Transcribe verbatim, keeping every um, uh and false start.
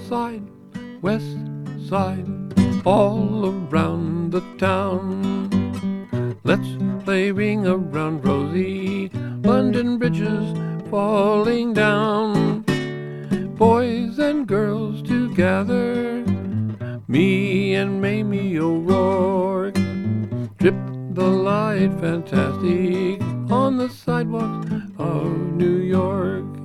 side, west side, all around the town. Let's play Ring Around Rosie, London bridges falling down. Boys and girls together, me and Mamie O'Rourke, trip the light fantastic on the sidewalks of New York.